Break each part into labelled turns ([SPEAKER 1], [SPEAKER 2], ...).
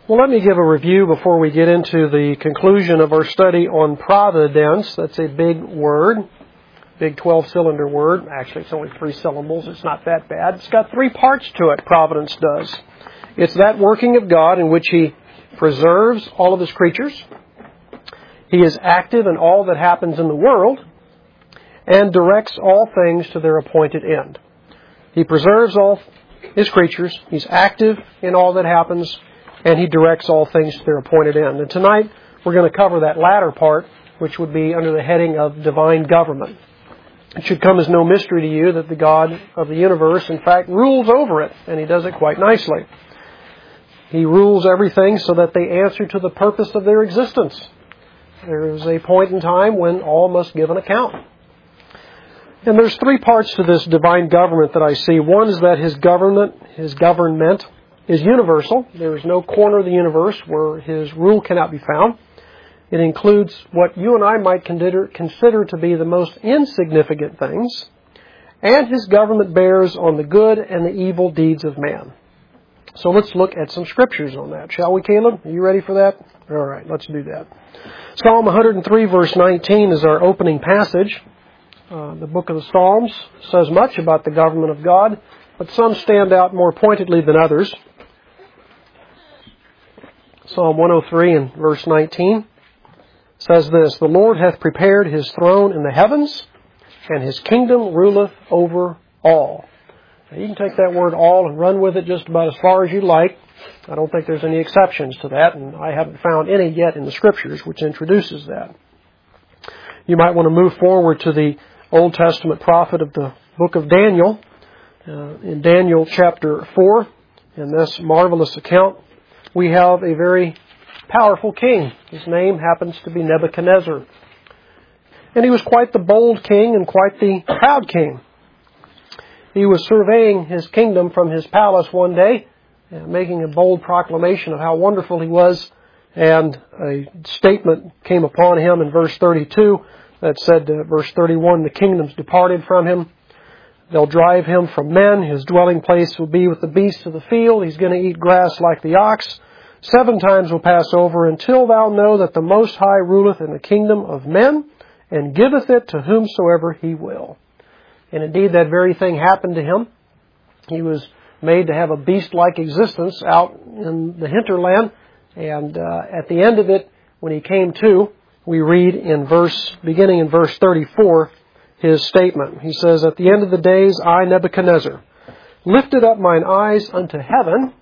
[SPEAKER 1] Well, let me give a review before we get into the conclusion of our study on providence. That's a big word, big 12-cylinder word. Actually, it's only 3 syllables. It's not that bad. It's got 3 parts to it, providence does. It's that working of God in which He preserves all of His creatures. He is active in all that happens in the world and directs all things to their appointed end. He preserves all His creatures. He's active in all that happens, and He directs all things to their appointed end. And tonight, we're going to cover that latter part, which would be under the heading of divine government. It should come as no mystery to you that the God of the universe, in fact, rules over it, and He does it quite nicely. He rules everything so that they answer to the purpose of their existence. There is a point in time when all must give an account. And there's 3 parts to this divine government that I see. One is that His government is universal. There is no corner of the universe where His rule cannot be found. It includes what you and I might consider to be the most insignificant things. And His government bears on the good and the evil deeds of man. So let's look at some scriptures on that, shall we, Caleb? Are you ready for that? All right, let's do that. Psalm 103, verse 19 is our opening passage. The book of the Psalms says much about the government of God, but some stand out more pointedly than others. Psalm 103 and verse 19 says this, "The Lord hath prepared His throne in the heavens, and His kingdom ruleth over all." Now, you can take that word all and run with it just about as far as you like. I don't think there's any exceptions to that, and I haven't found any yet in the Scriptures which introduces that. You might want to move forward to the Old Testament prophet of the book of Daniel. In Daniel chapter 4, in this marvelous account, we have a very powerful king. His name happens to be Nebuchadnezzar. And he was quite the bold king and quite the proud king. He was surveying his kingdom from his palace one day, making a bold proclamation of how wonderful he was, and a statement came upon him in verse 32 that said, verse 31, "The kingdom's departed from him. They'll drive him from men. His dwelling place will be with the beasts of the field. He's going to eat grass like the ox. 7 times will pass over until thou know that the Most High ruleth in the kingdom of men and giveth it to whomsoever He will." And indeed, that very thing happened to him. He was made to have a beast-like existence out in the hinterland. And at the end of it, when he came to, we read beginning in verse 34, his statement. He says, "At the end of the days, I, Nebuchadnezzar, lifted up mine eyes unto heaven,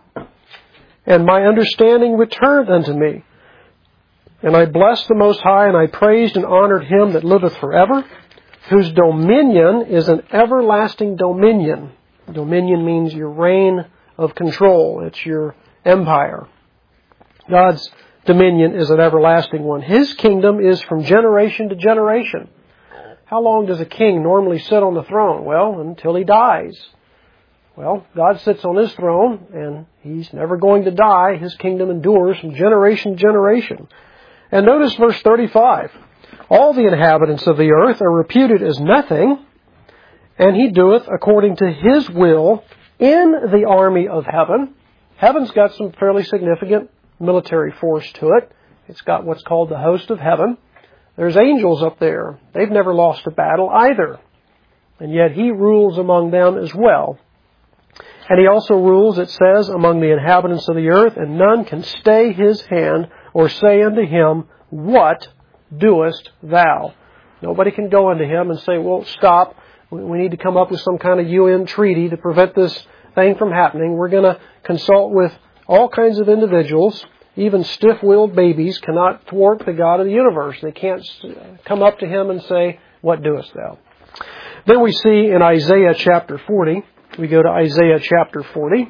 [SPEAKER 1] and my understanding returned unto me. And I blessed the Most High, and I praised and honored Him that liveth forever, whose dominion is an everlasting dominion." Dominion means your reign of control. It's your empire. God's dominion is an everlasting one. His kingdom is from generation to generation. How long does a king normally sit on the throne? Well, until he dies. Well, God sits on His throne, and He's never going to die. His kingdom endures from generation to generation. And notice verse 35. "All the inhabitants of the earth are reputed as nothing, and He doeth according to His will in the army of heaven." Heaven's got some fairly significant military force to it. It's got what's called the host of heaven. There's angels up there. They've never lost a battle either. And yet He rules among them as well. And He also rules, it says, among the inhabitants of the earth, and none can stay His hand or say unto Him, "What doest thou?" Nobody can go unto Him and say, "Well, stop. We need to come up with some kind of UN treaty to prevent this thing from happening. We're going to consult with all kinds of individuals." Even stiff-willed babies cannot thwart the God of the universe. They can't come up to Him and say, "What doest thou?" Then we see in Isaiah chapter 40, we go to Isaiah chapter 40.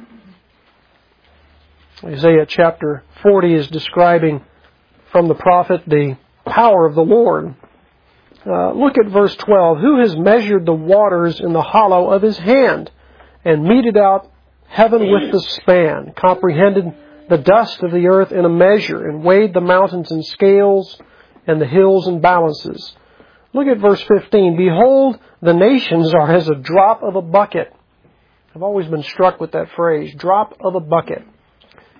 [SPEAKER 1] Isaiah chapter 40 is describing from the prophet the power of the Lord. Look at verse 12. "Who has measured the waters in the hollow of His hand, and meted out heaven with the span, comprehended the dust of the earth in a measure, and weighed the mountains in scales, and the hills in balances?" Look at verse 15. "Behold, the nations are as a drop of a bucket." I've always been struck with that phrase, drop of a bucket.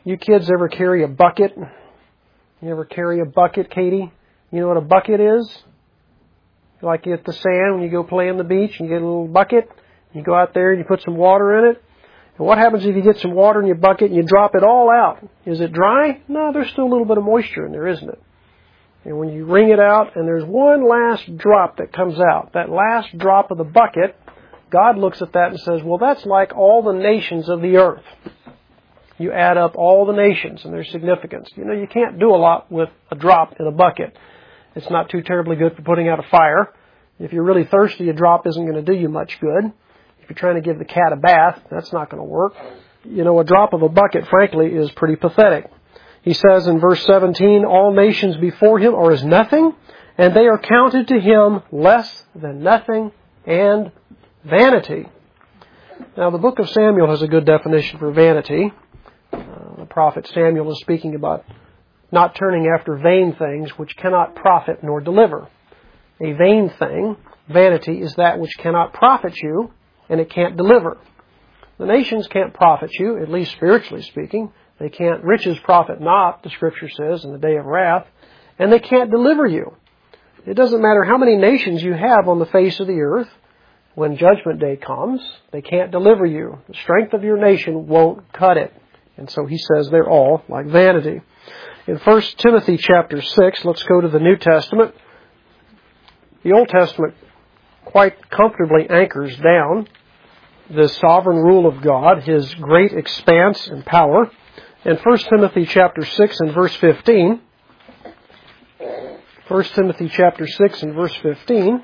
[SPEAKER 1] You kids ever carry a bucket? You ever carry a bucket, Katie? You know what a bucket is? Like at the sand when you go play on the beach and you get a little bucket. You go out there and you put some water in it. And what happens if you get some water in your bucket and you drop it all out? Is it dry? No, there's still a little bit of moisture in there, isn't it? And when you wring it out and there's one last drop that comes out, that last drop of the bucket, God looks at that and says, well, that's like all the nations of the earth. You add up all the nations and their significance. You know, you can't do a lot with a drop in a bucket. It's not too terribly good for putting out a fire. If you're really thirsty, a drop isn't going to do you much good. If you're trying to give the cat a bath, that's not going to work. You know, a drop of a bucket, frankly, is pretty pathetic. He says in verse 17, all nations before him are as nothing, and they are counted to him less than nothing and vanity. Now, the book of Samuel has a good definition for vanity. The prophet Samuel is speaking about not turning after vain things which cannot profit nor deliver. A vain thing, vanity, is that which cannot profit you, and it can't deliver. The nations can't profit you, at least spiritually speaking. They can't. Riches profit not, the Scripture says, in the day of wrath. And they can't deliver you. It doesn't matter how many nations you have on the face of the earth. When Judgment Day comes, they can't deliver you. The strength of your nation won't cut it. And so he says they're all like vanity. In 1 Timothy chapter 6, let's go to the New Testament. The Old Testament quite comfortably anchors down the sovereign rule of God, His great expanse and power. In 1 Timothy chapter 6 and verse 15, 1 Timothy chapter 6 and verse 15,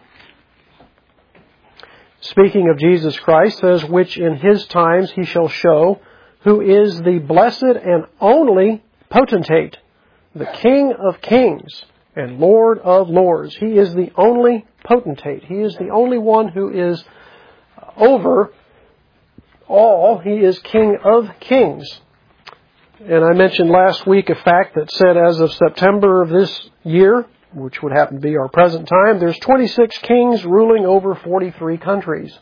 [SPEAKER 1] speaking of Jesus Christ, says, which in His times He shall show, who is the blessed and only potentate, the King of kings and Lord of lords. He is the only potentate. He is the only one who is over all. He is King of kings. And I mentioned last week a fact that said as of September of this year, which would happen to be our present time, there's 26 kings ruling over 43 countries.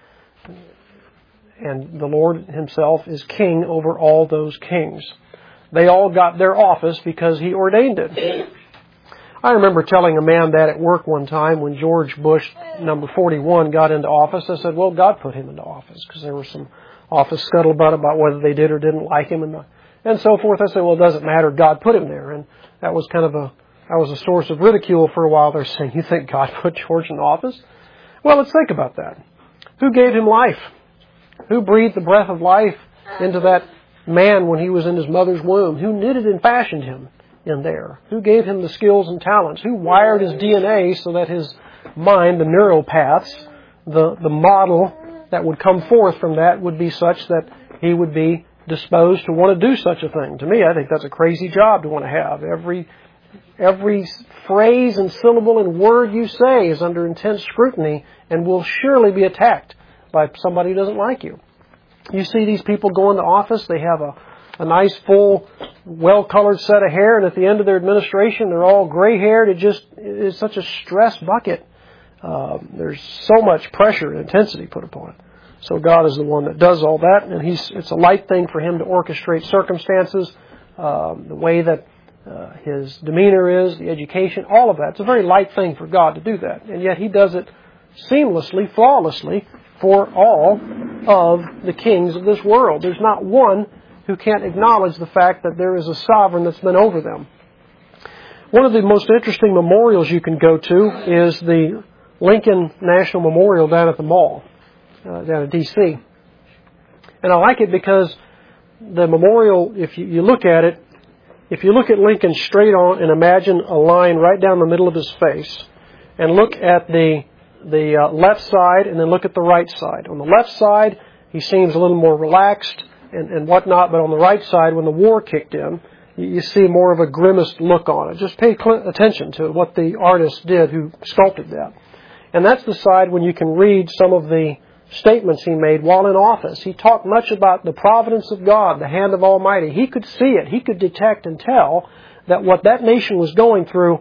[SPEAKER 1] And the Lord Himself is king over all those kings. They all got their office because He ordained it. I remember telling a man that at work one time when George Bush, number 41, got into office. I said, well, God put him into office because there was some office scuttlebutt about whether they did or didn't like him and so forth. I said, well, it doesn't matter. God put him there. And that was kind of a source of ridicule for a while. They're saying, you think God put George in office? Well, let's think about that. Who gave him life? Who breathed the breath of life into that man when he was in his mother's womb? Who knitted and fashioned him in there? Who gave him the skills and talents? Who wired his DNA so that his mind, the neural paths, the model that would come forth from that would be such that he would be disposed to want to do such a thing? To me, I think that's a crazy job to want to have. Every phrase and syllable and word you say is under intense scrutiny and will surely be attacked by somebody who doesn't like you. You see these people go into office, they have a nice, full, well-colored set of hair, and at the end of their administration, they're all gray-haired. It just is such a stress bucket. There's so much pressure and intensity put upon it. So God is the one that does all that, and it's a light thing for Him to orchestrate circumstances, the way that His demeanor is, the education, all of that. It's a very light thing for God to do that, and yet He does it seamlessly, flawlessly, for all of the kings of this world. There's not one who can't acknowledge the fact that there is a sovereign that's been over them. One of the most interesting memorials you can go to is the Lincoln National Memorial down at the mall, down in D.C. And I like it because the memorial, if you look at it, if you look at Lincoln straight on and imagine a line right down the middle of his face, and look at the left side and then look at the right side. On the left side, he seems a little more relaxed and whatnot, but on the right side, when the war kicked in, you see more of a grimaced look on it. Just pay attention to what the artist did who sculpted that. And that's the side when you can read some of the statements he made while in office. He talked much about the providence of God, the hand of Almighty. He could see it. He could detect and tell that what that nation was going through,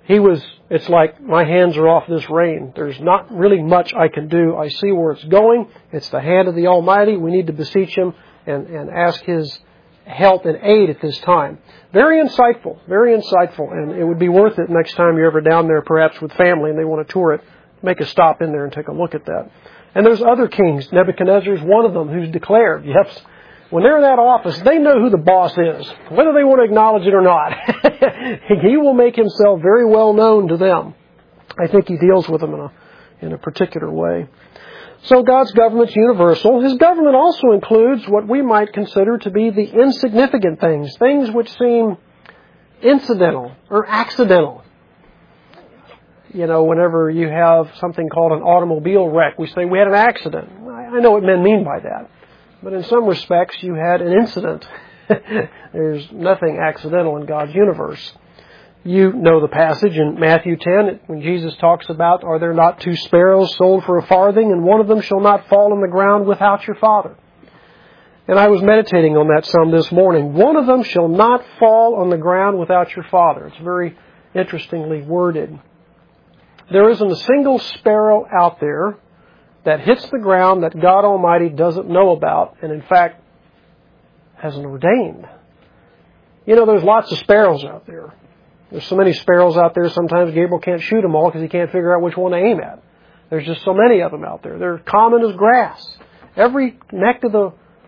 [SPEAKER 1] it's like, my hands are off this rein. There's not really much I can do. I see where it's going. It's the hand of the Almighty. We need to beseech Him and ask His help and aid at this time. Very insightful, and it would be worth it next time you're ever down there, perhaps with family, and they want to tour it. Make a stop in there and take a look at that. And there's other kings. Nebuchadnezzar is one of them who's declared, yes, when they're in that office, they know who the boss is, whether they want to acknowledge it or not. He will make himself very well known to them. I think he deals with them in a particular way. So God's government's universal. His government also includes what we might consider to be the insignificant things, things which seem incidental or accidental. You know, whenever you have something called an automobile wreck, we say we had an accident. I know what men mean by that. But in some respects, you had an incident. There's nothing accidental in God's universe. You know the passage in Matthew 10 when Jesus talks about, are there not 2 sparrows sold for a farthing, and one of them shall not fall on the ground without your Father? And I was meditating on that some this morning. One of them shall not fall on the ground without your Father. It's very interestingly worded. There isn't a single sparrow out there that hits the ground that God Almighty doesn't know about, and in fact, hasn't ordained. You know, there's lots of sparrows out there. There's so many sparrows out there, sometimes Gabriel can't shoot them all because he can't figure out which one to aim at. There's just so many of them out there. They're common as grass. Every neck of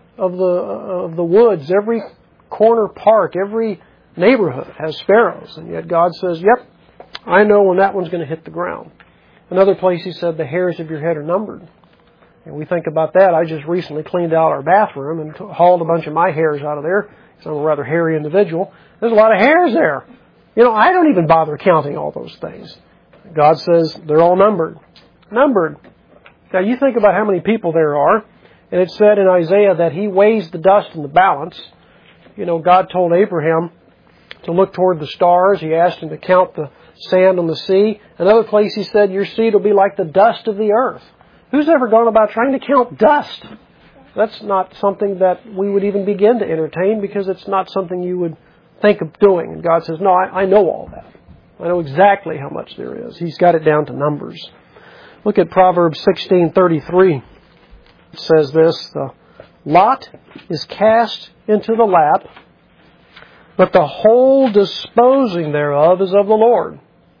[SPEAKER 1] the woods, every corner park, every neighborhood has sparrows. And yet God says, yep, I know when that one's going to hit the ground. Another place he said, the hairs of your head are numbered. And we think about that. I just recently cleaned out our bathroom and hauled a bunch of my hairs out of there, because I'm a rather hairy individual. There's a lot of hairs there. You know, I don't even bother counting all those things. God says they're all numbered. Numbered. Now you think about how many people there are, and it said in Isaiah that He weighs the dust in the balance. You know, God told Abraham to look toward the stars. He asked him to count the sand on the sea. Another place He said, your seed will be like the dust of the earth. Who's ever gone about trying to count dust? That's not something that we would even begin to entertain, because it's not something you would think of doing. And God says, no, I know all that. I know exactly how much there is. He's got it down to numbers. Look at Proverbs 16:33. It says this, the lot is cast into the lap, but the whole disposing thereof is of the Lord.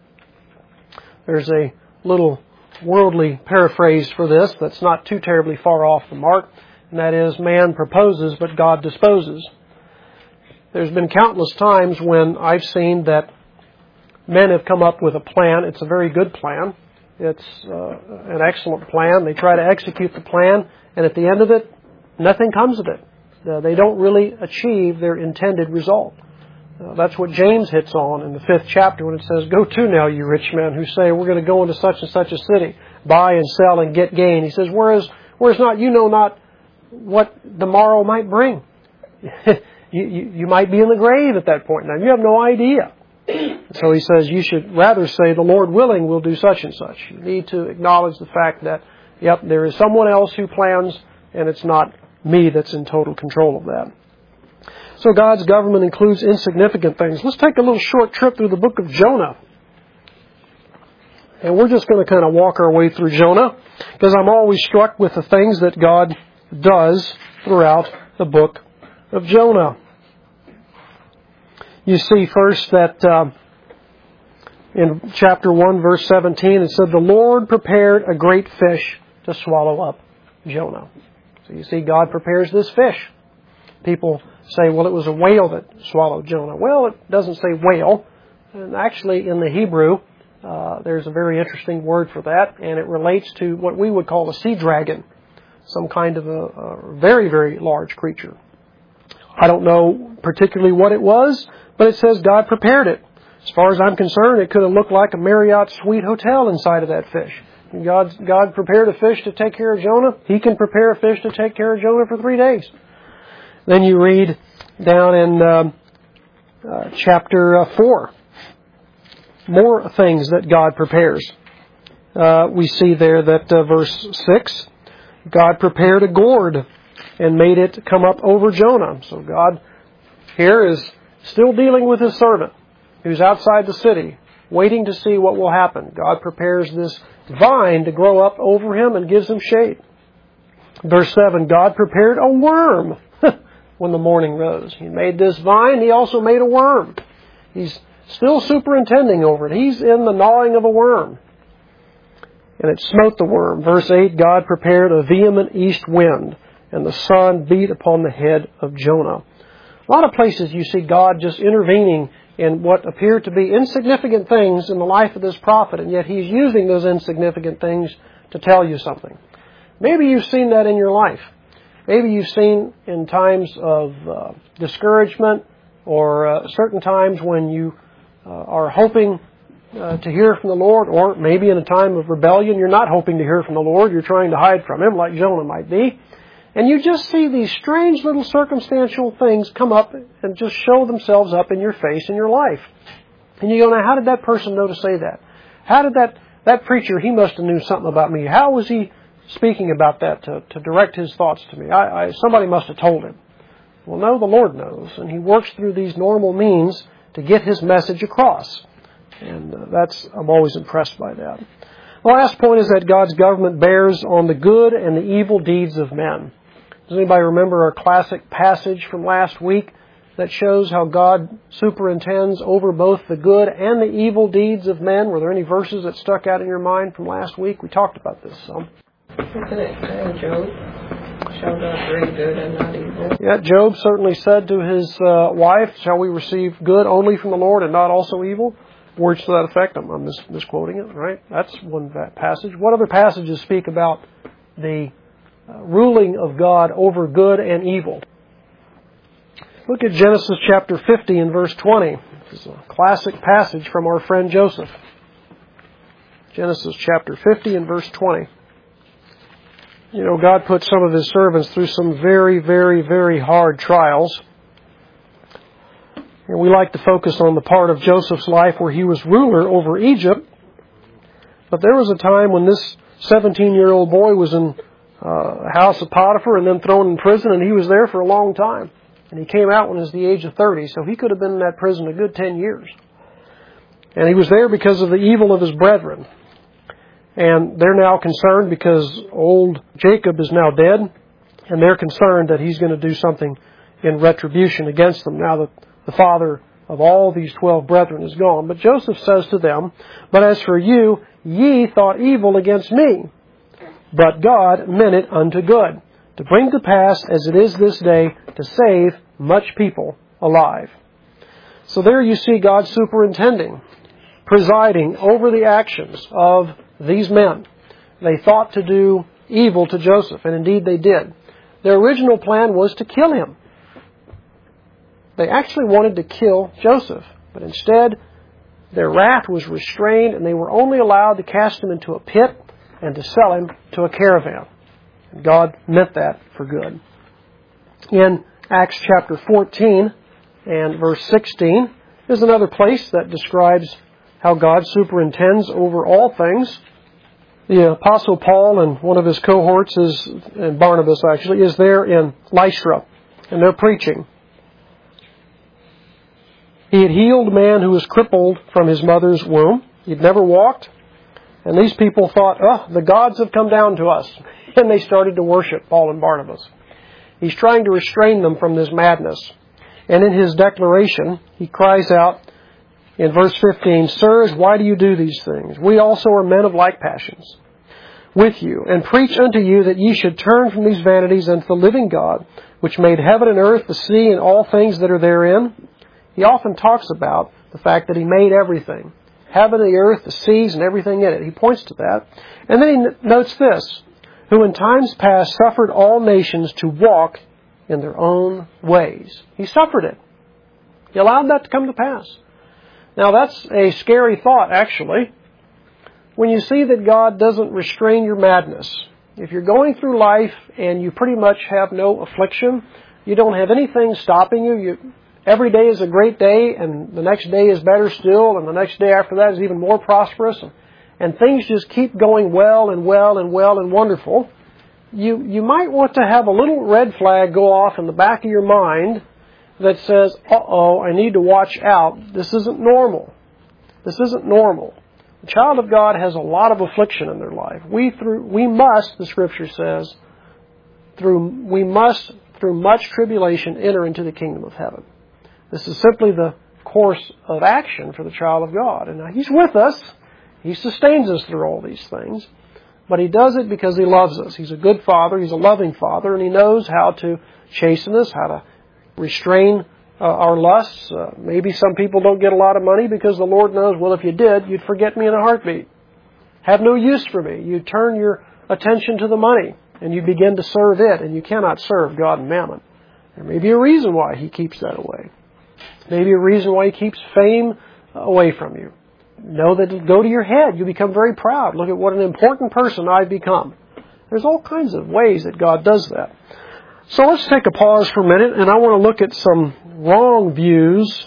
[SPEAKER 1] There's a little worldly paraphrase for this that's not too terribly far off the mark, and that is, man proposes, but God disposes. There's been countless times when I've seen that men have come up with a plan. It's a very good plan. It's an excellent plan. They try to execute the plan, and at the end of it, nothing comes of it. They don't really achieve their intended result. That's what James hits on in the 5th chapter when it says, go to now, you rich men who say, we're going to go into such and such a city, buy and sell and get gain. He says, whereas not, you know not what the morrow might bring. you might be in the grave at that point. Now, you have no idea. So he says, you should rather say, the Lord willing, we'll do such and such. You need to acknowledge the fact that, yep, there is someone else who plans, and it's not me that's in total control of that. So God's government includes insignificant things. Let's take a little short trip through the book of Jonah. And we're just going to kind of walk our way through Jonah, because I'm always struck with the things that God does throughout the book of Jonah. You see first that in chapter 1, verse 17, it said, the Lord prepared a great fish to swallow up Jonah. So you see, God prepares this fish. People say, well, it was a whale that swallowed Jonah. Well, it doesn't say whale. And actually, in the Hebrew, there's a very interesting word for that, and it relates to what we would call a sea dragon, some kind of a very, very large creature. I don't know particularly what it was, but it says God prepared it. As far as I'm concerned, it could have looked like a Marriott suite hotel inside of that fish. And God prepared a fish to take care of Jonah. He can prepare a fish to take care of Jonah for 3 days. Then you read down in chapter 4, more things that God prepares. We see there that verse 6, God prepared a gourd and made it come up over Jonah. So God here is still dealing with His servant who's outside the city, waiting to see what will happen. God prepares this vine to grow up over him and gives him shade. Verse 7, God prepared a worm. when the morning rose. He made this vine. He also made a worm. He's still superintending over it. He's in the gnawing of a worm. And it smote the worm. Verse 8, God prepared a vehement east wind, and the sun beat upon the head of Jonah. A lot of places you see God just intervening in what appear to be insignificant things in the life of this prophet, and yet He's using those insignificant things to tell you something. Maybe you've seen that in your life. Maybe you've seen in times of discouragement or certain times when you are hoping to hear from the Lord, or maybe in a time of rebellion you're not hoping to hear from the Lord, you're trying to hide from Him like Jonah might be. And you just see these strange little circumstantial things come up and just show themselves up in your face in your life. And you go, now how did that person know to say that? How did that preacher, he must have knew something about me. How was he speaking about that to direct his thoughts to me? Somebody must have told him. Well, no, the Lord knows. And He works through these normal means to get His message across. And I'm always impressed by that. The last point is that God's government bears on the good and the evil deeds of men. Does anybody remember our classic passage from last week that shows how God superintends over both the good and the evil deeds of men? Were there any verses that stuck out in your mind from last week? We talked about this some.
[SPEAKER 2] Isn't it in Job? Shall God bring good and not evil?
[SPEAKER 1] Yeah, Job certainly said to his wife, shall we receive good only from the Lord and not also evil? Words to that effect. I'm misquoting it, right? That's one passage. What other passages speak about the ruling of God over good and evil? Look at Genesis chapter 50 and verse 20. This is a classic passage from our friend Joseph. Genesis chapter 50 and verse 20. You know, God put some of His servants through some very, very, very hard trials. And we like to focus on the part of Joseph's life where he was ruler over Egypt. But there was a time when this 17-year-old boy was in the house of Potiphar and then thrown in prison, and he was there for a long time. And he came out when he was the age of 30, so he could have been in that prison a good 10 years. And he was there because of the evil of his brethren. And they're now concerned because old Jacob is now dead, and they're concerned that he's going to do something in retribution against them now that the father of all these 12 brethren is gone. But Joseph says to them, but as for you, ye thought evil against me, but God meant it unto good, to bring to pass as it is this day, to save much people alive. So there you see God superintending, presiding over the actions of these men. They thought to do evil to Joseph, and indeed they did. Their original plan was to kill him. They actually wanted to kill Joseph, but instead their wrath was restrained, and they were only allowed to cast him into a pit and to sell him to a caravan. And God meant that for good. In Acts chapter 14 and verse 16 is another place that describes how God superintends over all things. The Apostle Paul and one of his cohorts, and Barnabas actually, is there in Lystra, and they're preaching. He had healed a man who was crippled from his mother's womb. He'd never walked. And these people thought, the gods have come down to us. And they started to worship Paul and Barnabas. He's trying to restrain them from this madness. And in his declaration, he cries out in verse 15, Sirs, why do you do these things? We also are men of like passions with you, and preach unto you that ye should turn from these vanities unto the living God, which made heaven and earth, the sea, and all things that are therein. He often talks about the fact that He made everything. Heaven, the earth, the seas, and everything in it. He points to that. And then he notes this, who in times past suffered all nations to walk in their own ways. He suffered it. He allowed that to come to pass. Now that's a scary thought, actually. When you see that God doesn't restrain your madness, if you're going through life and you pretty much have no affliction, you don't have anything stopping you, every day is a great day, and the next day is better still, and the next day after that is even more prosperous, and things just keep going well and well and well and wonderful, you might want to have a little red flag go off in the back of your mind that says, I need to watch out. This isn't normal. This isn't normal. The child of God has a lot of affliction in their life. We must, the Scripture says, through much tribulation enter into the kingdom of heaven. This is simply the course of action for the child of God. And now He's with us. He sustains us through all these things. But He does it because He loves us. He's a good Father. He's a loving Father. And He knows how to chasten us, how to restrain our lusts. Maybe some people don't get a lot of money because the Lord knows, well, if you did, you'd forget me in a heartbeat. Have no use for me. You turn your attention to the money and you begin to serve it, and you cannot serve God and mammon. There may be a reason why He keeps that away. Maybe a reason why He keeps fame away from you. Know that it'll go to your head. You become very proud. Look at what an important person I've become. There's all kinds of ways that God does that. So let's take a pause for a minute, and I want to look at some wrong views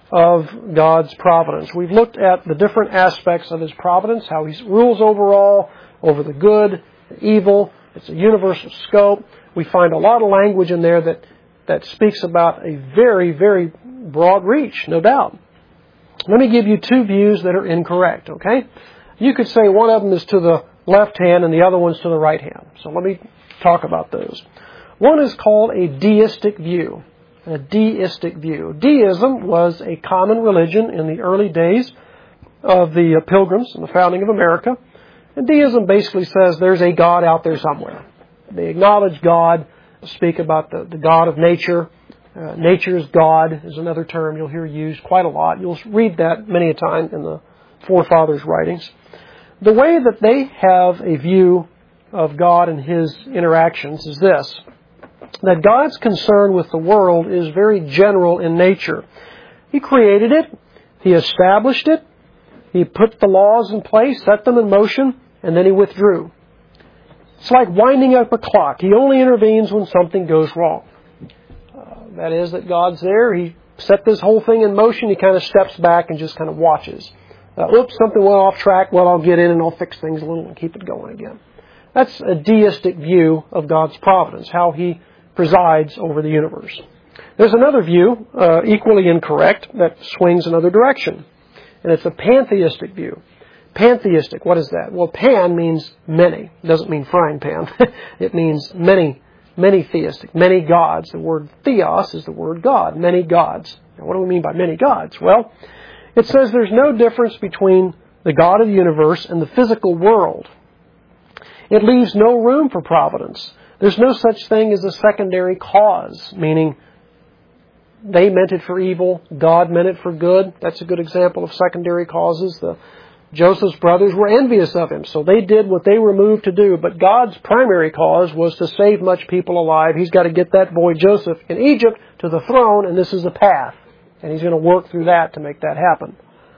[SPEAKER 1] of God's providence. We've looked at the different aspects of His providence, how He rules overall, over the good, the evil. It's a universal scope. We find a lot of language in there that speaks about a very, very broad reach, no doubt. Let me give you two views that are incorrect, okay? You could say one of them is to the left hand and the other one's to the right hand. So let me talk about those. One is called a deistic view. A deistic view. Deism was a common religion in the early days of the Pilgrims and the founding of America. And deism basically says there's a God out there somewhere. They acknowledge God, speak about the God of nature. Nature's God is another term you'll hear used quite a lot. You'll read that many a time in the forefathers' writings. The way that they have a view of God and His interactions is this, that God's concern with the world is very general in nature. He created it. He established it. He put the laws in place, set them in motion, and then He withdrew. It's like winding up a clock. He only intervenes when something goes wrong. That is, that God's there. He set this whole thing in motion. He kind of steps back and just kind of watches. Oops, something went off track. Well, I'll get in and I'll fix things a little and keep it going again. That's a deistic view of God's providence, how He presides over the universe. There's another view, equally incorrect, that swings another direction. And it's a pantheistic view. Pantheistic, what is that? Well, pan means many. It doesn't mean frying pan. It means many theistic, many gods. The word theos is the word God, many gods. Now, what do we mean by many gods? Well, it says there's no difference between the God of the universe and the physical world. It leaves no room for providence. There's no such thing as a secondary cause, meaning they meant it for evil, God meant it for good. That's a good example of secondary causes. Joseph's brothers were envious of him, so they did what they were moved to do. But God's primary cause was to save much people alive. He's got to get that boy Joseph in Egypt to the throne, and this is the path. And He's going to work through that to make that happen.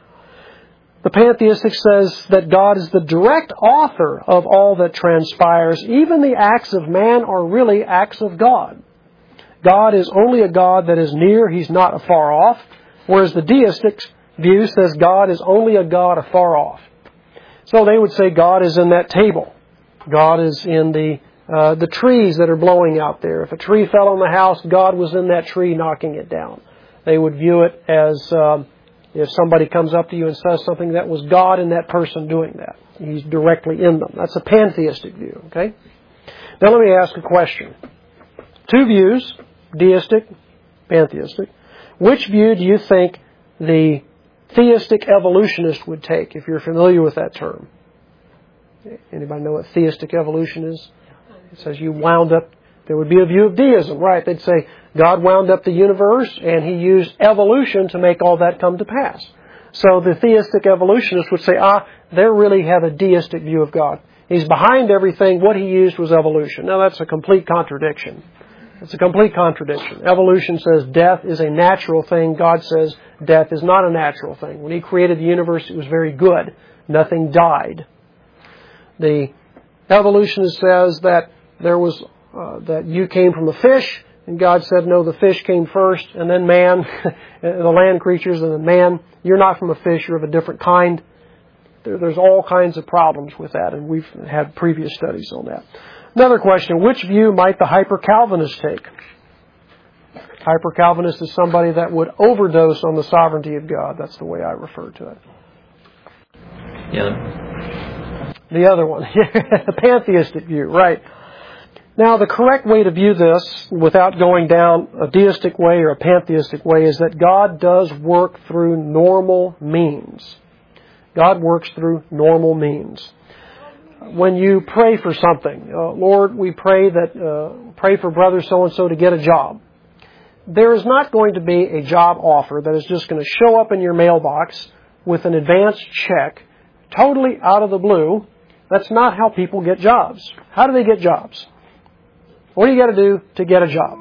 [SPEAKER 1] The pantheistic says that God is the direct author of all that transpires. Even the acts of man are really acts of God. God is only a God that is near. He's not afar off. Whereas the deistic view says God is only a God afar off. So they would say God is in that table. God is in the trees that are blowing out there. If a tree fell on the house, God was in that tree knocking it down. They would view it as if somebody comes up to you and says something, that was God and that person doing that. He's directly in them. That's a pantheistic view. Okay. Now let me ask a question. Two views, deistic, pantheistic. Which view do you think the theistic evolutionist would take, if you're familiar with that term? Anybody know what theistic evolution is? It says you wound up, there would be a view of deism, right? They'd say God wound up the universe and He used evolution to make all that come to pass. So the theistic evolutionist would say, they really have a deistic view of God. He's behind everything. What He used was evolution. Now that's a complete contradiction. It's a complete contradiction. Evolution says death is a natural thing. God says death is not a natural thing. When He created the universe, it was very good. Nothing died. The evolutionist says that that you came from a fish, and God said, no, the fish came first, and then man, the land creatures, and then man. You're not from a fish, you're of a different kind. There's all kinds of problems with that, and we've had previous studies on that. Another question, which view might the hyper-Calvinist take? Hyper-Calvinist is somebody that would overdose on the sovereignty of God. That's the way I refer to it.
[SPEAKER 3] Yeah.
[SPEAKER 1] The other one, the pantheistic view, right. Now, the correct way to view this, without going down a deistic way or a pantheistic way, is that God does work through normal means. God works through normal means. When you pray for something, Lord, we pray for brother so-and-so to get a job. There is not going to be a job offer that is just going to show up in your mailbox with an advance check, totally out of the blue. That's not how people get jobs. How do they get jobs? What do you got to do to get a job?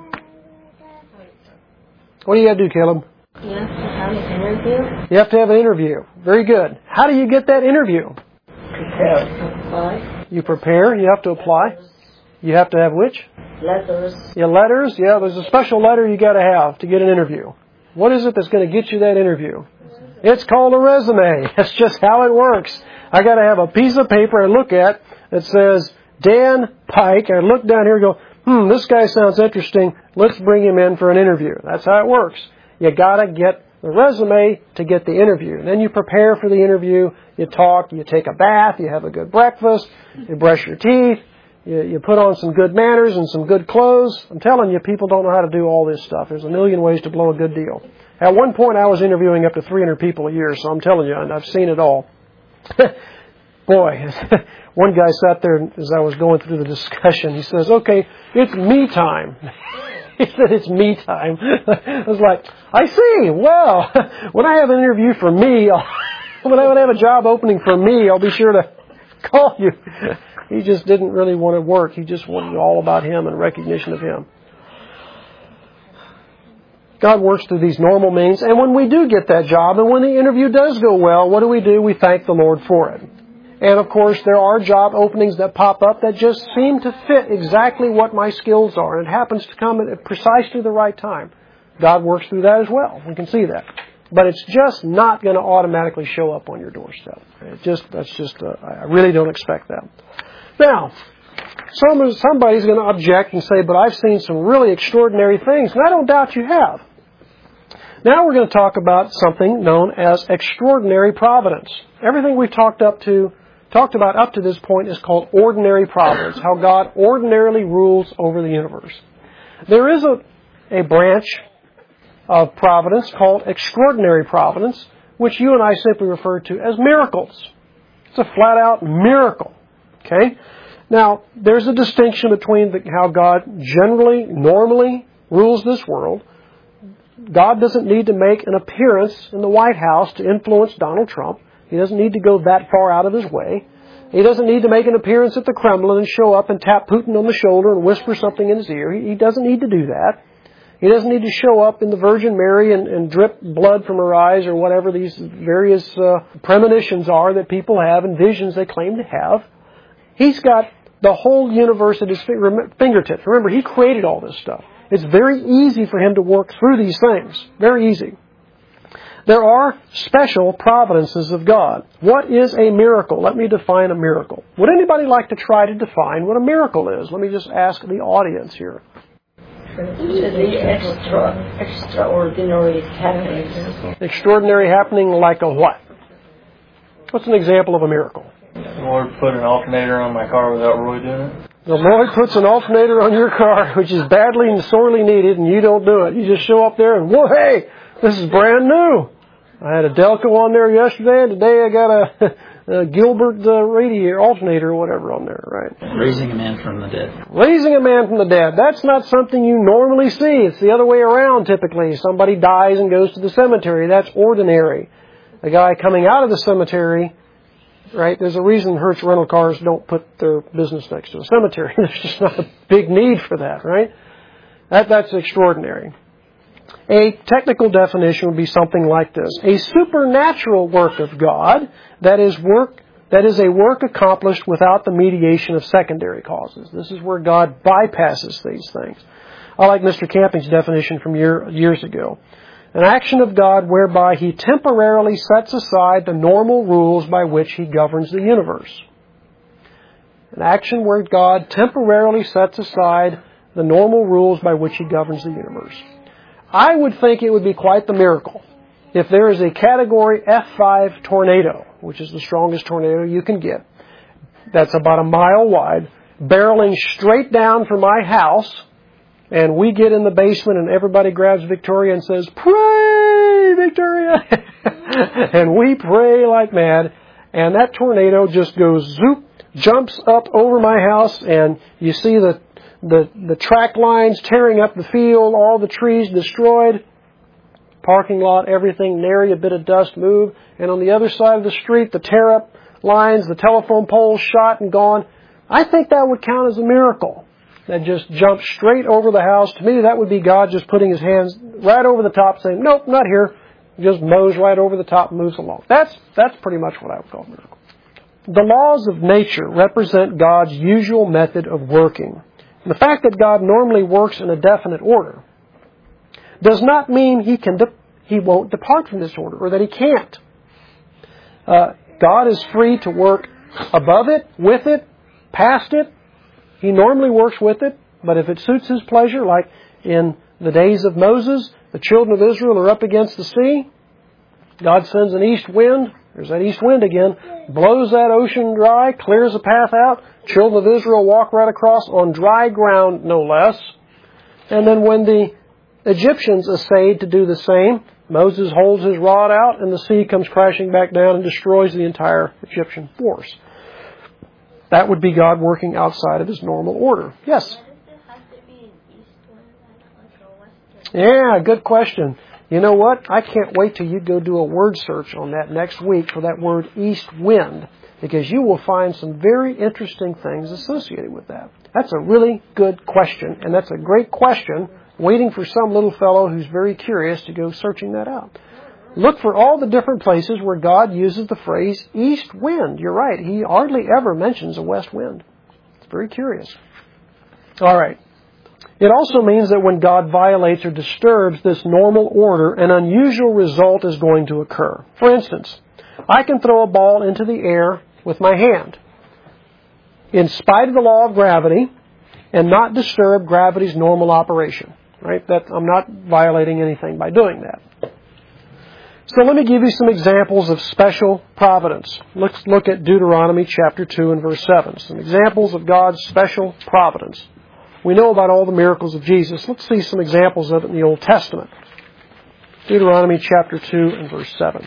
[SPEAKER 1] What do you got to do, Caleb?
[SPEAKER 2] You have to have an interview.
[SPEAKER 1] You have to have an interview. Very good. How do you get that interview?
[SPEAKER 2] Prepare. Apply.
[SPEAKER 1] You prepare. You have to apply. You have to have which?
[SPEAKER 2] Letters.
[SPEAKER 1] Yeah, letters. Yeah, there's a special letter you got to have to get an interview. What is it that's going to get you that interview? It's called a resume. That's just how it works. I got to have a piece of paper I look at that says Dan Pike. I look down here and go, this guy sounds interesting. Let's bring him in for an interview. That's how it works. You got to get the resume to get the interview. Then you prepare for the interview. You talk. You take a bath. You have a good breakfast. You brush your teeth. You put on some good manners and some good clothes. I'm telling you, people don't know how to do all this stuff. There's a million ways to blow a good deal. At one point, I was interviewing up to 300 people a year, so I'm telling you, and I've seen it all. Boy, one guy sat there as I was going through the discussion. He says, okay, it's me time. He said, it's me time. I was like, I see. Well, when I have an interview for me, when I have a job opening for me, I'll be sure to call you. He just didn't really want to work. He just wanted all about him and recognition of him. God works through these normal means. And when we do get that job and when the interview does go well, what do? We thank the Lord for it. And of course, there are job openings that pop up that just seem to fit exactly what my skills are. And it happens to come at precisely the right time. God works through that as well. We can see that. But it's just not going to automatically show up on your doorstep. I really don't expect that. Now, somebody's going to object and say, but I've seen some really extraordinary things. And I don't doubt you have. Now we're going to talk about something known as extraordinary providence. Everything we've talked about up to this point is called ordinary providence, how God ordinarily rules over the universe. There is a branch of providence called extraordinary providence, which you and I simply refer to as miracles. It's a flat-out miracle. Okay? Now, there's a distinction between how God normally rules this world. God doesn't need to make an appearance in the White House to influence Donald Trump. He doesn't need to go that far out of his way. He doesn't need to make an appearance at the Kremlin and show up and tap Putin on the shoulder and whisper something in his ear. He doesn't need to do that. He doesn't need to show up in the Virgin Mary and drip blood from her eyes or whatever these various premonitions are that people have and visions they claim to have. He's got the whole universe at his fingertips. Remember, He created all this stuff. It's very easy for Him to work through these things. Very easy. There are special providences of God. What is a miracle? Let me define a miracle. Would anybody like to try to define what a miracle is? Let me just ask the audience here.
[SPEAKER 2] Extraordinary happening.
[SPEAKER 1] Extraordinary happening like a what? What's an example of a miracle?
[SPEAKER 3] The Lord put an alternator on my car without Roy doing it.
[SPEAKER 1] The Lord puts an alternator on your car, which is badly and sorely needed, and you don't do it. You just show up there and, whoa, hey, this is brand new. I had a Delco on there yesterday, and today I got a Gilbert radiator, alternator or whatever on there, right?
[SPEAKER 4] Raising a man from the dead.
[SPEAKER 1] Raising a man from the dead. That's not something you normally see. It's the other way around, typically. Somebody dies and goes to the cemetery. That's ordinary. A guy coming out of the cemetery, right? There's a reason Hertz rental cars don't put their business next to a cemetery. There's just not a big need for that, right? That's extraordinary. A technical definition would be something like this. A supernatural work of God, that is a work accomplished without the mediation of secondary causes. This is where God bypasses these things. I like Mr. Camping's definition from years ago. An action of God whereby He temporarily sets aside the normal rules by which He governs the universe. An action where God temporarily sets aside the normal rules by which He governs the universe. I would think it would be quite the miracle if there is a Category F5 tornado, which is the strongest tornado you can get, that's about a mile wide, barreling straight down from my house, and we get in the basement and everybody grabs Victoria and says, "Pray, Victoria!" And we pray like mad, and that tornado just goes zoop, jumps up over my house, and you see the track lines tearing up the field, all the trees destroyed, parking lot, everything, nary a bit of dust moved, and on the other side of the street, the tear-up lines, the telephone poles shot and gone. I think that would count as a miracle. That just jumped straight over the house. To me, that would be God just putting His hands right over the top, saying, "Nope, not here." Just mows right over the top and moves along. That's pretty much what I would call a miracle. The laws of nature represent God's usual method of working. And the fact that God normally works in a definite order does not mean He won't depart from this order, or that He can't. God is free to work above it, with it, past it. He normally works with it, but if it suits His pleasure, like in the days of Moses, the children of Israel are up against the sea. God sends an east wind. There's that east wind again. Blows that ocean dry, clears a path out. Children of Israel walk right across on dry ground, no less. And then when the Egyptians essayed to do the same, Moses holds his rod out and the sea comes crashing back down and destroys the entire Egyptian force. That would be God working outside of His normal order. Yes? Yeah, good question. You know what? I can't wait till you go do a word search on that next week for that word east wind, because you will find some very interesting things associated with that. That's a really good question, and that's a great question waiting for some little fellow who's very curious to go searching that out. Look for all the different places where God uses the phrase east wind. You're right. He hardly ever mentions a west wind. It's very curious. All right. It also means that when God violates or disturbs this normal order, an unusual result is going to occur. For instance, I can throw a ball into the air with my hand, in spite of the law of gravity, and not disturb gravity's normal operation. Right? I'm not violating anything by doing that. So let me give you some examples of special providence. Let's look at Deuteronomy chapter 2 and verse 7. Some examples of God's special providence. We know about all the miracles of Jesus. Let's see some examples of it in the Old Testament. Deuteronomy chapter 2 and verse 7.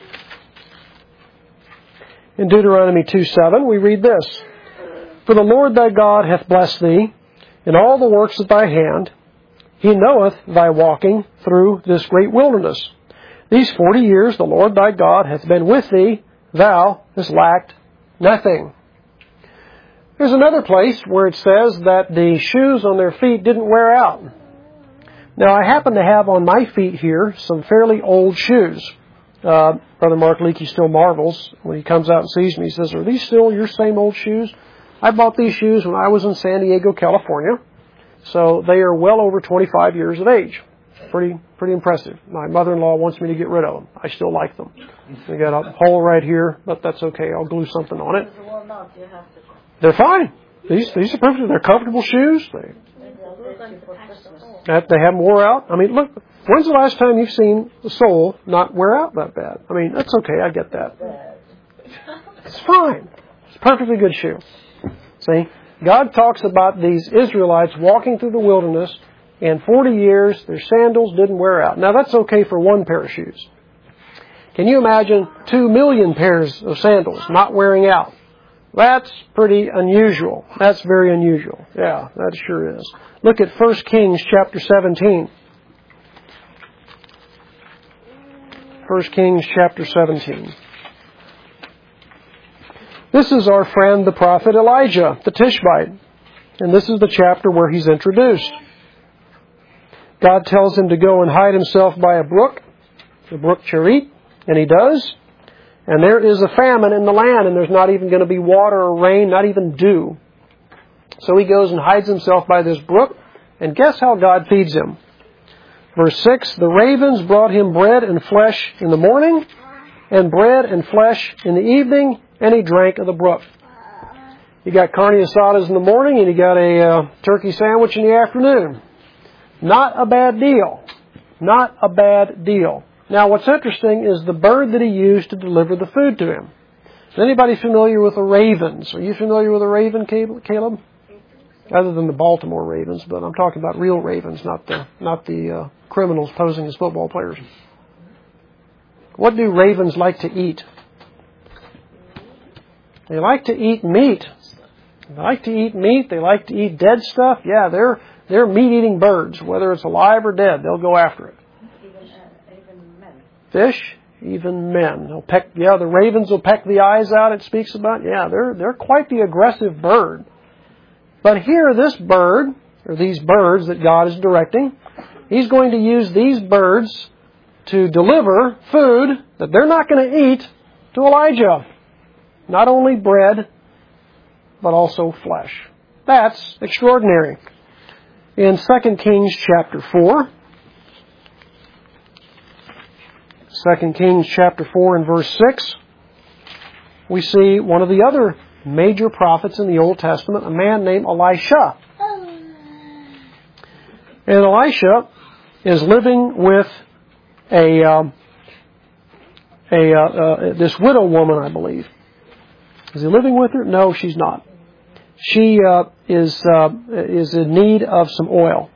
[SPEAKER 1] In Deuteronomy 2:7 we read this: "For the Lord thy God hath blessed thee in all the works of thy hand. He knoweth thy walking through this great wilderness. These 40 years the Lord thy God hath been with thee. Thou hast lacked nothing." There's another place where it says that the shoes on their feet didn't wear out. Now, I happen to have on my feet here some fairly old shoes. Brother Mark Leakey still marvels when he comes out and sees me. He says, "Are these still your same old shoes?" I bought these shoes when I was in San Diego, California. So they are well over 25 years of age. Pretty impressive. My mother-in-law wants me to get rid of them. I still like them. They got a hole right here, but that's okay. I'll glue something on it. They're fine. These are perfect. They're comfortable shoes. They haven't wore out. I mean, look, when's the last time you've seen the sole not wear out that bad? I mean, that's okay. I get that. It's fine. It's a perfectly good shoe. See? God talks about these Israelites walking through the wilderness, and 40 years, their sandals didn't wear out. Now, that's okay for one pair of shoes. Can you imagine 2 million pairs of sandals not wearing out? That's pretty unusual. That's very unusual. Yeah, that sure is. Look at 1 Kings chapter 17. 1 Kings chapter 17. This is our friend the prophet Elijah, the Tishbite. And this is the chapter where he's introduced. God tells him to go and hide himself by a brook, the brook Cherit, and he does. And there is a famine in the land, and there's not even going to be water or rain, not even dew. So he goes and hides himself by this brook, and guess how God feeds him? Verse 6, "The ravens brought him bread and flesh in the morning, and bread and flesh in the evening, and he drank of the brook." You got carne asadas in the morning, and you got a turkey sandwich in the afternoon. Not a bad deal. Not a bad deal. Now, what's interesting is the bird that he used to deliver the food to him. Is anybody familiar with the ravens? Are you familiar with a raven, Caleb? other than the Baltimore Ravens, but I'm talking about real ravens, not the criminals posing as football players. What do ravens like to eat? They like to eat meat. They like to eat meat. They like to eat dead stuff. Yeah, they're meat-eating birds, whether it's alive or dead. They'll go after it.
[SPEAKER 2] Even men.
[SPEAKER 1] Fish, even men. They'll peck. Yeah, the ravens will peck the eyes out. It speaks about. Yeah, they're quite the aggressive bird. But here, this bird, or these birds that God is directing, He's going to use these birds to deliver food that they're not going to eat to Elijah. Not only bread, but also flesh. That's extraordinary. In 2 Kings chapter 4, 2 Kings chapter 4 and verse 6, we see one of the other major prophets in the Old Testament, a man named Elisha. And Elisha is living with this widow woman, I believe. Is he living with her? No, she's not. She is in need of some oil.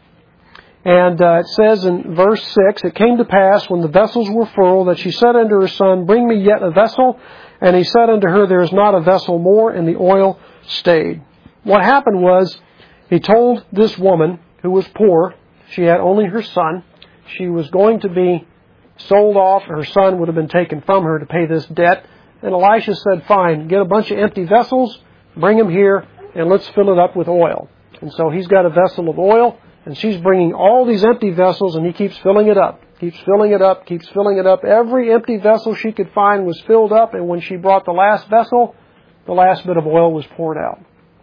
[SPEAKER 1] And it says in verse 6, it came to pass when the vessels were full that she said unto her son, Bring me yet a vessel. And he said unto her, There is not a vessel more, and the oil stayed. What happened was, he told this woman, who was poor, she had only her son, she was going to be sold off, her son would have been taken from her to pay this debt. And Elisha said, Fine, get a bunch of empty vessels, bring them here, and let's fill it up with oil. And so he's got a vessel of oil, and she's bringing all these empty vessels, and he keeps filling it up. Keeps filling it up, keeps filling it up. Every empty vessel she could find was filled up, and when she brought the last vessel, the last bit of oil was poured out.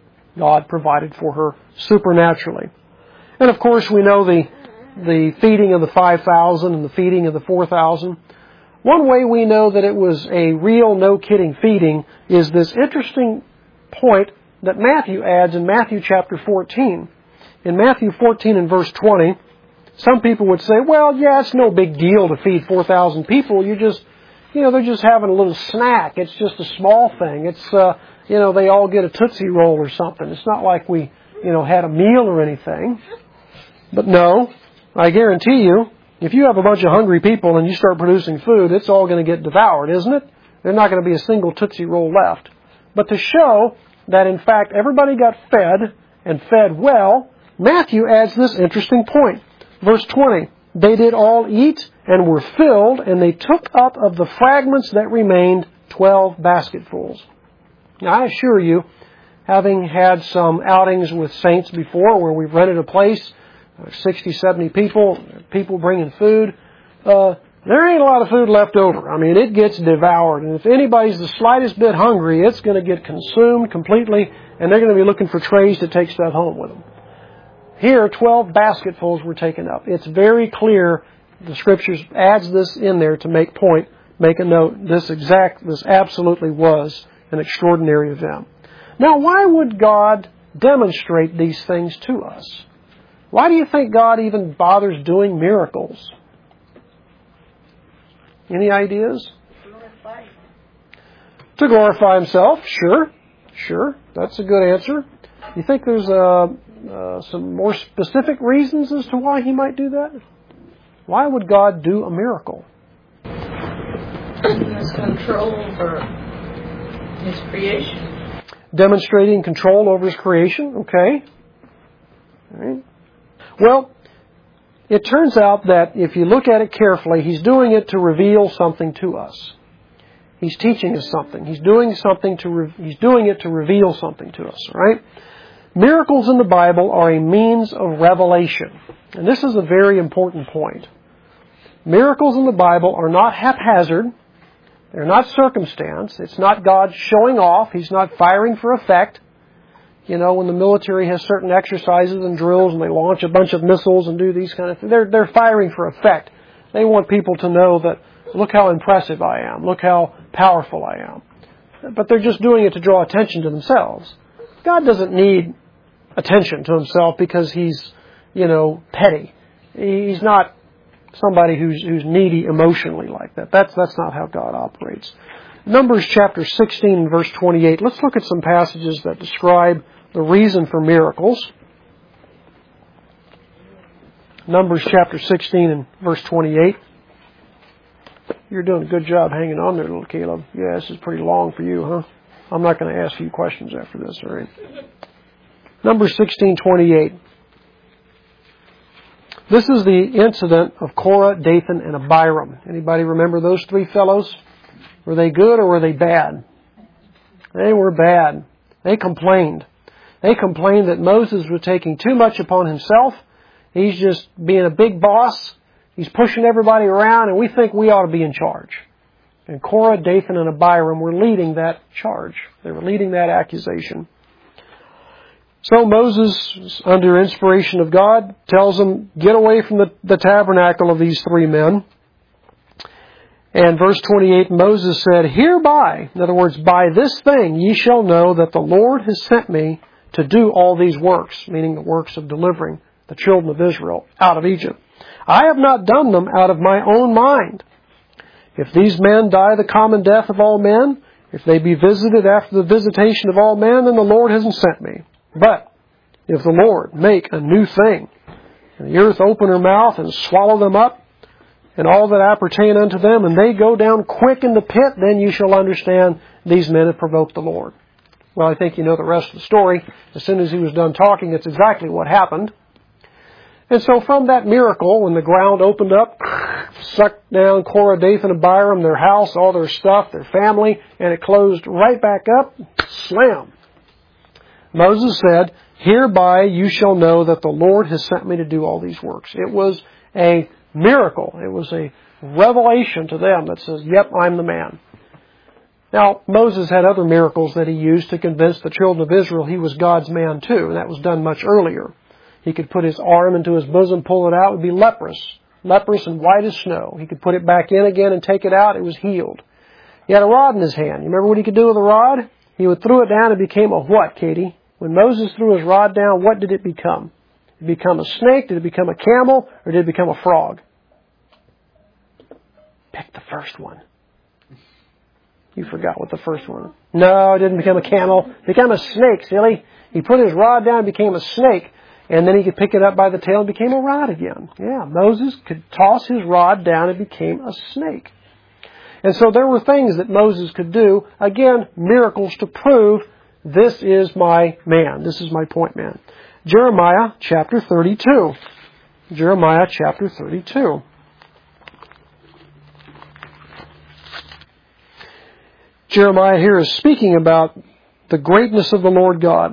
[SPEAKER 1] God provided for her supernaturally. And of course we know the feeding of the 5,000 and the feeding of the 4,000. One way we know that it was a real, no-kidding feeding is this interesting point that Matthew adds in Matthew chapter 14. In Matthew 14 and verse 20, some people would say, well, yeah, it's no big deal to feed 4,000 people. They're just having a little snack. It's just a small thing. It's, they all get a Tootsie Roll or something. It's not like we, had a meal or anything. But no, I guarantee you, if you have a bunch of hungry people and you start producing food, it's all going to get devoured, isn't it? There's not going to be a single Tootsie Roll left. But to show that, in fact, everybody got fed and fed well, Matthew adds this interesting point. Verse 20, They did all eat and were filled, and they took up of the fragments that remained 12 basketfuls. Now, I assure you, having had some outings with saints before where we've rented a place, 60, 70 people bringing food, there ain't a lot of food left over. I mean, it gets devoured. And if anybody's the slightest bit hungry, it's going to get consumed completely, and they're going to be looking for trays to take stuff home with them. Here, 12 basketfuls were taken up. It's very clear. The Scriptures adds this in there to make a note. This absolutely was an extraordinary event. Now, why would God demonstrate these things to us? Why do you think God even bothers doing miracles? Any ideas?
[SPEAKER 2] Glorify.
[SPEAKER 1] To glorify Himself, sure. That's a good answer. You think there's some more specific reasons as to why He might do that? Why would God do a miracle?
[SPEAKER 2] He has control over His creation.
[SPEAKER 1] Demonstrating control over His creation, okay. All right. Well, it turns out that if you look at it carefully, He's doing it to reveal something to us. He's teaching us something. He's doing it to reveal something to us, right? Miracles in the Bible are a means of revelation. And this is a very important point. Miracles in the Bible are not haphazard. They're not circumstance. It's not God showing off. He's not firing for effect. When the military has certain exercises and drills and they launch a bunch of missiles and do these kind of things, they're firing for effect. They want people to know that, look how impressive I am. Look how powerful I am. But they're just doing it to draw attention to themselves. God doesn't need attention to Himself because He's, petty. He's not somebody who's needy emotionally like that. That's not how God operates. Numbers chapter 16 and verse 28. Let's look at some passages that describe the reason for miracles. Numbers chapter 16 and verse 28. You're doing a good job hanging on there, little Caleb. Yeah, this is pretty long for you, huh? I'm not going to ask you questions after this, all right? Numbers 16:28. This is the incident of Korah, Dathan, and Abiram. Anybody remember those three fellows? Were they good or were they bad? They were bad. They complained. They complained that Moses was taking too much upon himself. He's just being a big boss. He's pushing everybody around, and we think we ought to be in charge. And Korah, Dathan, and Abiram were leading that charge. They were leading that accusation. So Moses, under inspiration of God, tells them, get away from the tabernacle of these three men. And verse 28, Moses said, hereby, in other words, by this thing ye shall know that the Lord has sent me to do all these works, meaning the works of delivering the children of Israel out of Egypt. I have not done them out of my own mind. If these men die the common death of all men, if they be visited after the visitation of all men, then the Lord hasn't sent me. But if the Lord make a new thing, and the earth open her mouth and swallow them up, and all that appertain unto them, and they go down quick in the pit, then you shall understand these men have provoked the Lord. Well, I think you know the rest of the story. As soon as he was done talking, it's exactly what happened. And so from that miracle, when the ground opened up, sucked down Korah, Dathan, and Abiram, their house, all their stuff, their family, and it closed right back up, slam. Moses said, hereby you shall know that the Lord has sent me to do all these works. It was a miracle. It was a revelation to them that says, yep, I'm the man. Now, Moses had other miracles that he used to convince the children of Israel he was God's man too, and that was done much earlier. He could put his arm into his bosom, pull it out, it would be leprous and white as snow. He could put it back in again and take it out, it was healed. He had a rod in his hand. You remember what he could do with a rod? He would throw it down and it became a what, Katie? When Moses threw his rod down, what did it become? Did it become a snake? Did it become a camel? Or did it become a frog? Pick the first one. You forgot what the first one was. No, it didn't become a camel. It became a snake, silly. He put his rod down and became a snake. And then he could pick it up by the tail and became a rod again. Yeah, Moses could toss his rod down and became a snake. And so there were things that Moses could do. Again, miracles to prove this is my man. This is my point man. Jeremiah chapter 32. Jeremiah chapter 32. Jeremiah here is speaking about the greatness of the Lord God.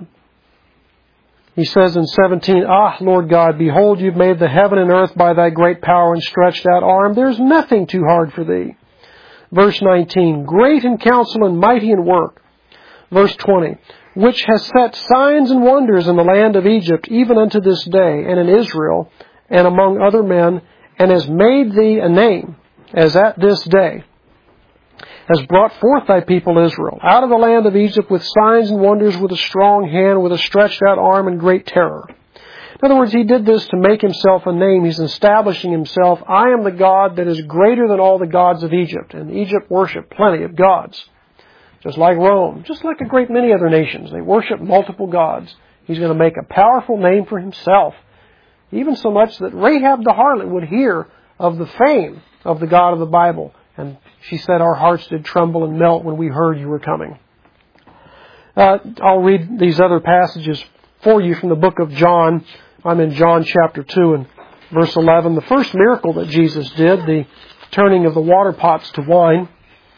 [SPEAKER 1] He says in 17, ah, Lord God, behold, you've made the heaven and earth by thy great power and stretched out arm. There's nothing too hard for thee. Verse 19, great in counsel and mighty in work. Verse 20, which has set signs and wonders in the land of Egypt, even unto this day, and in Israel, and among other men, and has made thee a name, as at this day, has brought forth thy people Israel out of the land of Egypt with signs and wonders, with a strong hand, with a stretched out arm, and great terror. In other words, he did this to make himself a name. He's establishing himself. I am the God that is greater than all the gods of Egypt. And Egypt worshiped plenty of gods. Just like Rome. Just like a great many other nations. They worship multiple gods. He's going to make a powerful name for himself. Even so much that Rahab the harlot would hear of the fame of the God of the Bible. And she said, our hearts did tremble and melt when we heard you were coming. I'll read these other passages for you from the book of John. I'm in John chapter 2 and verse 11. The first miracle that Jesus did, the turning of the water pots to wine.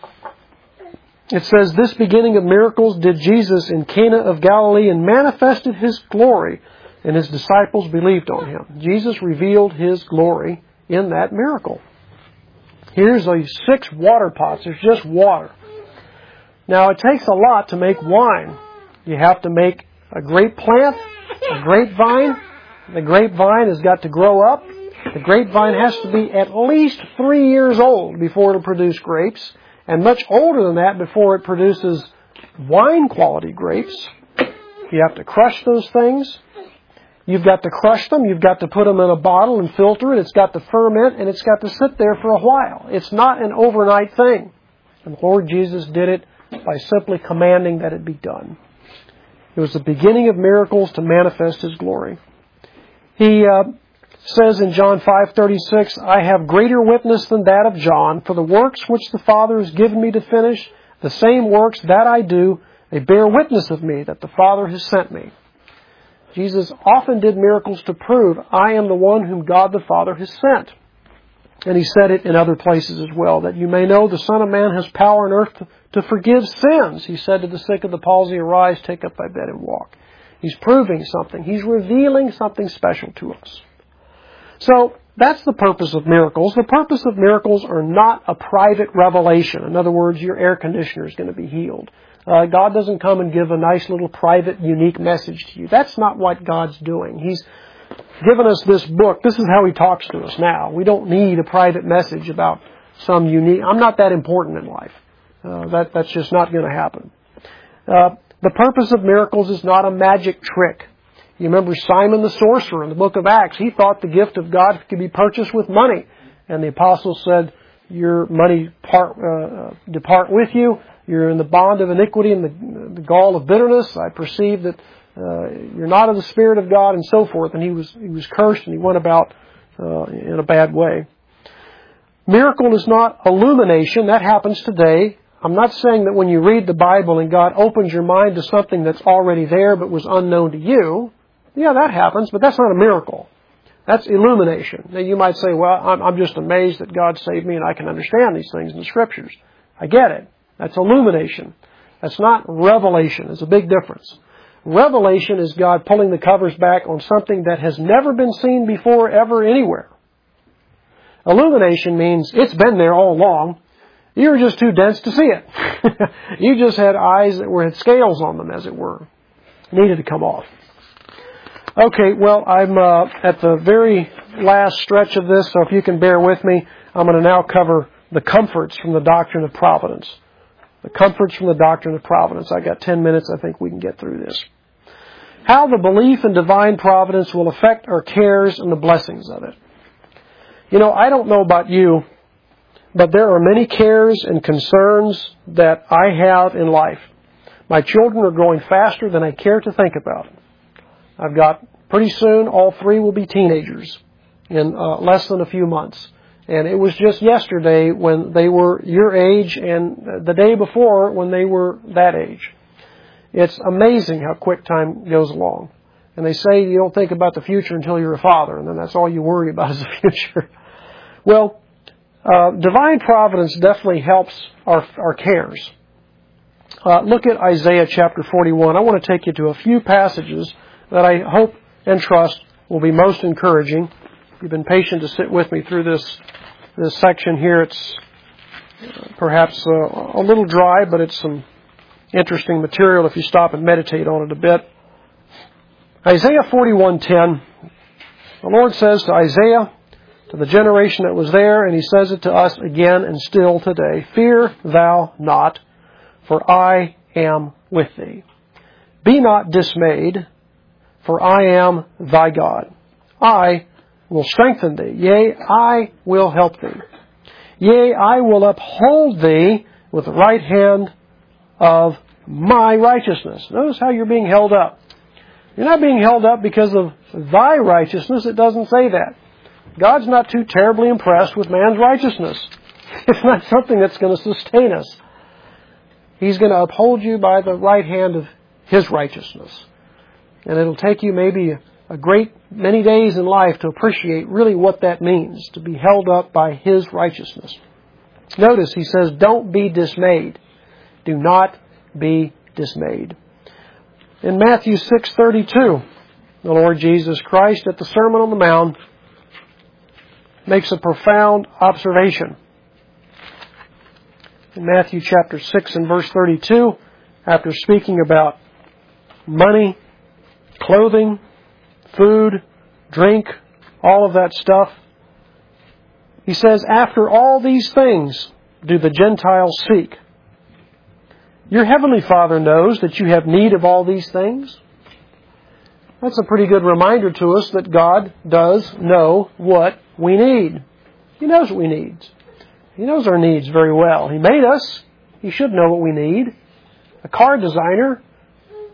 [SPEAKER 1] It says, this beginning of miracles did Jesus in Cana of Galilee and manifested his glory, and his disciples believed on him. Jesus revealed his glory in that miracle. Here's these 6 water pots. There's just water. Now, it takes a lot to make wine. You have to make a grape plant, a grapevine. The grapevine has got to grow up. The grapevine has to be at least 3 years old before it'll produce grapes, and much older than that before it produces wine quality grapes. You have to crush those things. You've got to crush them. You've got to put them in a bottle and filter it. It's got to ferment, and it's got to sit there for a while. It's not an overnight thing. And the Lord Jesus did it by simply commanding that it be done. It was the beginning of miracles to manifest His glory. He says in John 5:36, I have greater witness than that of John, for the works which the Father has given me to finish, the same works that I do, they bear witness of me, that the Father has sent me. Jesus often did miracles to prove, I am the one whom God the Father has sent. And He said it in other places as well, that you may know the Son of Man has power on earth to forgive sins. He said to the sick of the palsy, arise, take up thy bed and walk. He's proving something. He's revealing something special to us. So, that's the purpose of miracles. The purpose of miracles are not a private revelation. In other words, your air conditioner is going to be healed. God doesn't come and give a nice little private, unique message to you. That's not what God's doing. He's given us this book. This is how He talks to us now. We don't need a private message about some unique... I'm not that important in life. That's just not going to happen. The purpose of miracles is not a magic trick. You remember Simon the sorcerer in the book of Acts. He thought the gift of God could be purchased with money. And the apostles said, your money depart with you. You're in the bond of iniquity and the gall of bitterness. I perceive that you're not of the Spirit of God, and so forth. And he was cursed, and he went about in a bad way. Miracle is not illumination. That happens today. I'm not saying that when you read the Bible and God opens your mind to something that's already there but was unknown to you, yeah, that happens, but that's not a miracle. That's illumination. Now you might say, well, I'm just amazed that God saved me and I can understand these things in the Scriptures. I get it. That's illumination. That's not revelation. There's a big difference. Revelation is God pulling the covers back on something that has never been seen before, ever, anywhere. Illumination means it's been there all along. You were just too dense to see it. You just had eyes that had scales on them, as it were. Needed to come off. Okay, well, I'm at the very last stretch of this, so if you can bear with me, I'm going to now cover the comforts from the doctrine of providence. The comforts from the doctrine of providence. I got 10 minutes. I think we can get through this. How the belief in divine providence will affect our cares and the blessings of it. You know, I don't know about you, but there are many cares and concerns that I have in life. My children are growing faster than I care to think about. I've got, pretty soon, all three will be teenagers in less than a few months. And it was just yesterday when they were your age and the day before when they were that age. It's amazing how quick time goes along. And they say you don't think about the future until you're a father, and then that's all you worry about is the future. Well, divine providence definitely helps our cares. Look at Isaiah chapter 41. I want to take you to a few passages that I hope and trust will be most encouraging. You've been patient to sit with me through this section here. It's perhaps a little dry, but it's some interesting material if you stop and meditate on it a bit. Isaiah 41:10. The Lord says to Isaiah, to the generation that was there, and He says it to us again and still today, fear thou not, for I am with thee. Be not dismayed, for I am thy God. I will strengthen thee. Yea, I will help thee. Yea, I will uphold thee with the right hand of my righteousness. Notice how you're being held up. You're not being held up because of thy righteousness. It doesn't say that. God's not too terribly impressed with man's righteousness. It's not something that's going to sustain us. He's going to uphold you by the right hand of His righteousness. And it'll take you maybe a great many days in life to appreciate really what that means, to be held up by His righteousness. Notice He says, don't be dismayed. Do not be dismayed. In Matthew 6:32, the Lord Jesus Christ at the Sermon on the Mount makes a profound observation. In Matthew chapter 6 and verse 32, after speaking about money, clothing, food, drink, all of that stuff, He says, after all these things do the Gentiles seek. Your heavenly Father knows that you have need of all these things. That's a pretty good reminder to us that God does know what we need. He knows what we need. He knows our needs very well. He made us. He should know what we need. A car designer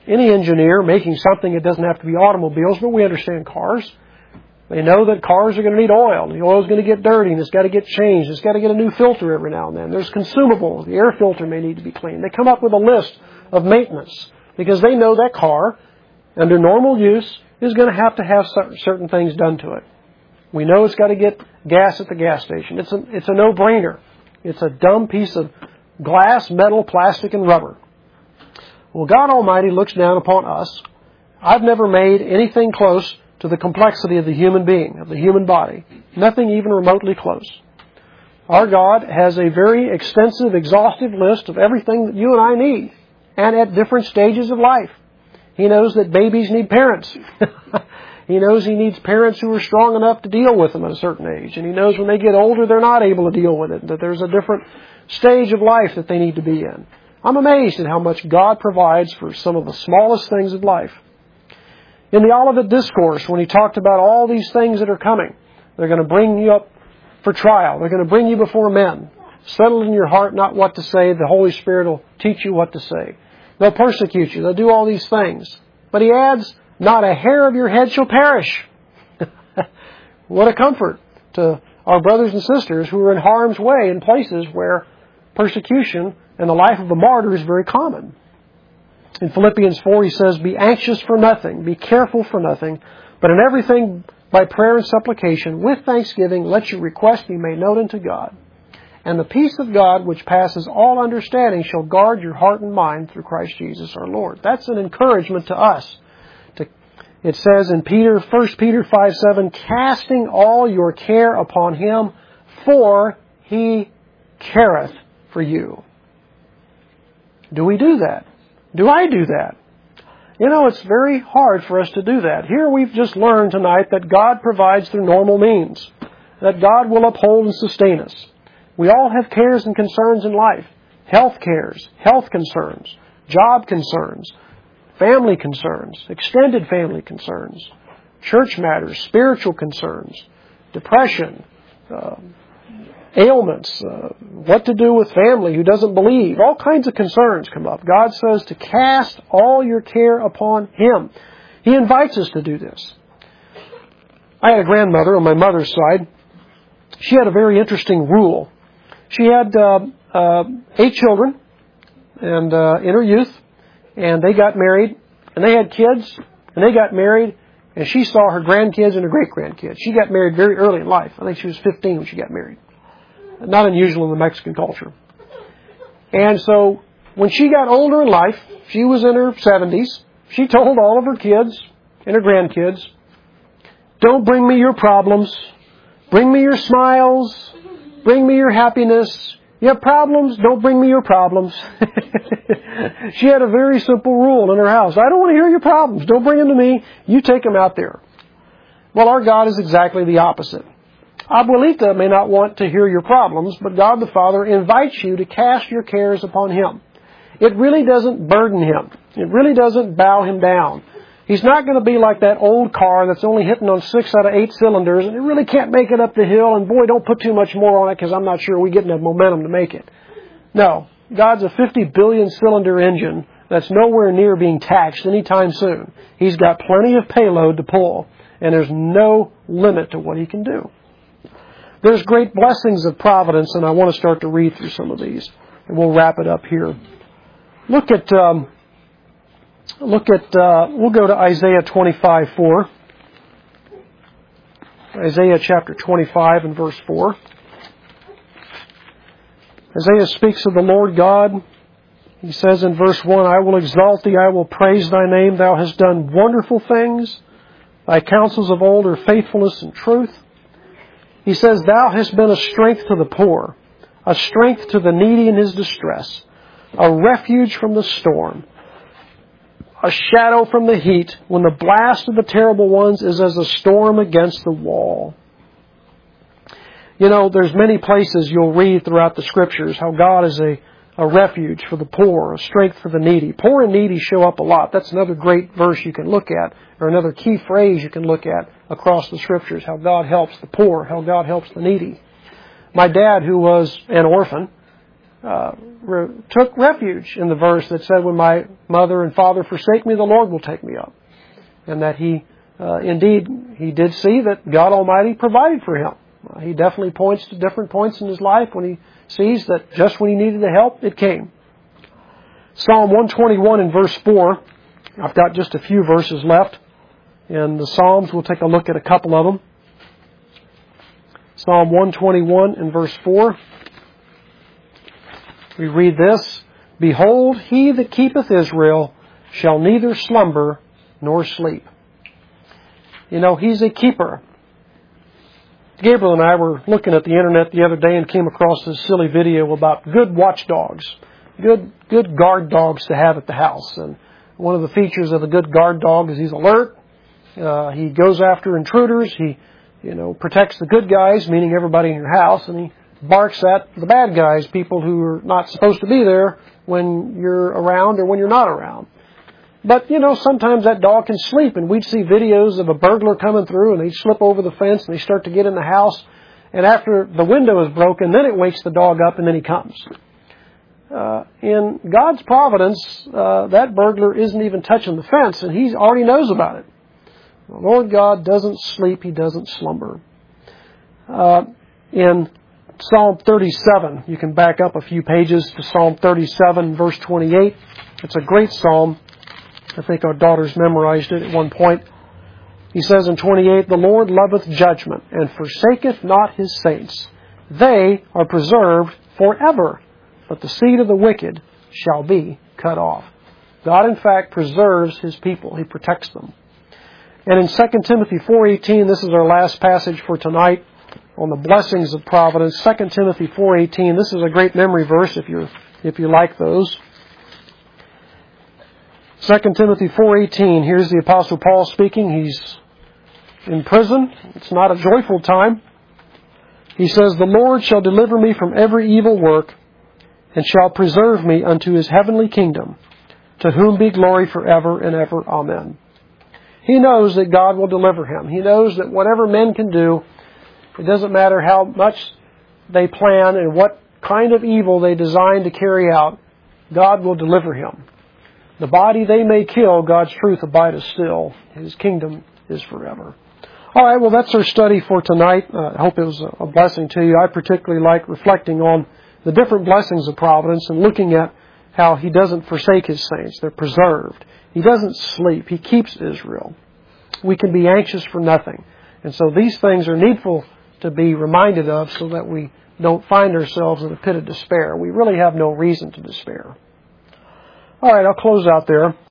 [SPEAKER 1] any engineer making something, it doesn't have to be automobiles, but we understand cars. They know that cars are going to need oil. The oil is going to get dirty and it's got to get changed. It's got to get a new filter every now and then. There's consumables. The air filter may need to be cleaned. They come up with a list of maintenance because they know that car, under normal use, is going to have certain things done to it. We know it's got to get gas at the gas station. It's a no-brainer. It's a dumb piece of glass, metal, plastic, and rubber. Well, God Almighty looks down upon us. I've never made anything close to the complexity of the human being, of the human body. Nothing even remotely close. Our God has a very extensive, exhaustive list of everything that you and I need, and at different stages of life. He knows that babies need parents. He knows He needs parents who are strong enough to deal with them at a certain age. And He knows when they get older, they're not able to deal with it, that there's a different stage of life that they need to be in. I'm amazed at how much God provides for some of the smallest things of life. In the Olivet Discourse, when He talked about all these things that are coming, they're going to bring you up for trial. They're going to bring you before men. Settle in your heart not what to say. The Holy Spirit will teach you what to say. They'll persecute you. They'll do all these things. But He adds, not a hair of your head shall perish. What a comfort to our brothers and sisters who are in harm's way in places where persecution and the life of a martyr is very common. In Philippians 4, he says, be anxious for nothing, be careful for nothing, but in everything by prayer and supplication, with thanksgiving, let your request be made known unto God. And the peace of God, which passes all understanding, shall guard your heart and mind through Christ Jesus our Lord. That's an encouragement to us. It says in 1 Peter 5:7, casting all your care upon Him, for He careth for you. Do we do that? Do I do that? You know, it's very hard for us to do that. Here we've just learned tonight that God provides through normal means, that God will uphold and sustain us. We all have cares and concerns in life. Health cares, health concerns, job concerns, family concerns, extended family concerns, church matters, spiritual concerns, depression, ailments, what to do with family who doesn't believe. All kinds of concerns come up. God says to cast all your care upon Him. He invites us to do this. I had a grandmother on my mother's side. She had a very interesting rule. She had 8 children and in her youth, and they got married, and they had kids, and they got married, and she saw her grandkids and her great-grandkids. She got married very early in life. I think she was 15 when she got married. Not unusual in the Mexican culture. And so when she got older in life, she was in her 70s, she told all of her kids and her grandkids, don't bring me your problems. Bring me your smiles. Bring me your happiness. You have problems? Don't bring me your problems. She had a very simple rule in her house. I don't want to hear your problems. Don't bring them to me. You take them out there. Well, our God is exactly the opposite. Abuelita may not want to hear your problems, but God the Father invites you to cast your cares upon Him. It really doesn't burden Him. It really doesn't bow Him down. He's not going to be like that old car that's only hitting on 6 out of 8 cylinders, and it really can't make it up the hill, and boy, don't put too much more on it because I'm not sure we get enough momentum to make it. No, God's a 50 billion cylinder engine that's nowhere near being taxed anytime soon. He's got plenty of payload to pull, and there's no limit to what He can do. There's great blessings of providence, and I want to start to read through some of these, and we'll wrap it up here. We'll go to Isaiah 25:4. Isaiah chapter 25 and verse 4. Isaiah speaks of the Lord God. He says in verse 1, I will exalt Thee, I will praise Thy name. Thou hast done wonderful things. Thy counsels of old are faithfulness and truth. He says, Thou hast been a strength to the poor, a strength to the needy in his distress, a refuge from the storm, a shadow from the heat, when the blast of the terrible ones is as a storm against the wall. You know, there's many places you'll read throughout the Scriptures how God is a refuge for the poor, a strength for the needy. Poor and needy show up a lot. That's another great verse you can look at, or another key phrase you can look at across the Scriptures, how God helps the poor, how God helps the needy. My dad, who was an orphan, took refuge in the verse that said, when my mother and father forsake me, the Lord will take me up. And that he did see that God Almighty provided for him. He definitely points to different points in his life when he sees that just when he needed the help, it came. Psalm 121 and verse 4. I've got just a few verses left in the Psalms. We'll take a look at a couple of them. Psalm 121 and verse 4. We read this, Behold, he that keepeth Israel shall neither slumber nor sleep. You know, he's a keeper. Gabriel and I were looking at the internet the other day and came across this silly video about good watchdogs, good guard dogs to have at the house. And one of the features of a good guard dog is he's alert. He goes after intruders. He, protects the good guys, meaning everybody in your house, and he barks at the bad guys, people who are not supposed to be there when you're around or when you're not around. But, sometimes that dog can sleep, and we'd see videos of a burglar coming through, and they slip over the fence, and they start to get in the house, and after the window is broken, then it wakes the dog up, and then he comes. In God's providence, that burglar isn't even touching the fence, and he already knows about it. The Lord God doesn't sleep, He doesn't slumber. In Psalm 37, you can back up a few pages to Psalm 37, verse 28. It's a great psalm. I think our daughters memorized it at one point. He says in 28, The Lord loveth judgment, and forsaketh not His saints. They are preserved forever, but the seed of the wicked shall be cut off. God, in fact, preserves His people. He protects them. And in 2 Timothy 4:18, this is our last passage for tonight on the blessings of providence. 2 Timothy 4:18, this is a great memory verse if you like those. 2 Timothy 4:18, here's the Apostle Paul speaking. He's in prison. It's not a joyful time. He says, The Lord shall deliver me from every evil work, and shall preserve me unto His heavenly kingdom, to whom be glory forever and ever. Amen. He knows that God will deliver him. He knows that whatever men can do, it doesn't matter how much they plan and what kind of evil they design to carry out, God will deliver him. The body they may kill, God's truth abideth still. His kingdom is forever. All right, well, that's our study for tonight. I hope it was a blessing to you. I particularly like reflecting on the different blessings of providence and looking at how He doesn't forsake His saints. They're preserved. He doesn't sleep. He keeps Israel. We can be anxious for nothing. And so these things are needful to be reminded of so that we don't find ourselves in a pit of despair. We really have no reason to despair. All right, I'll close out there.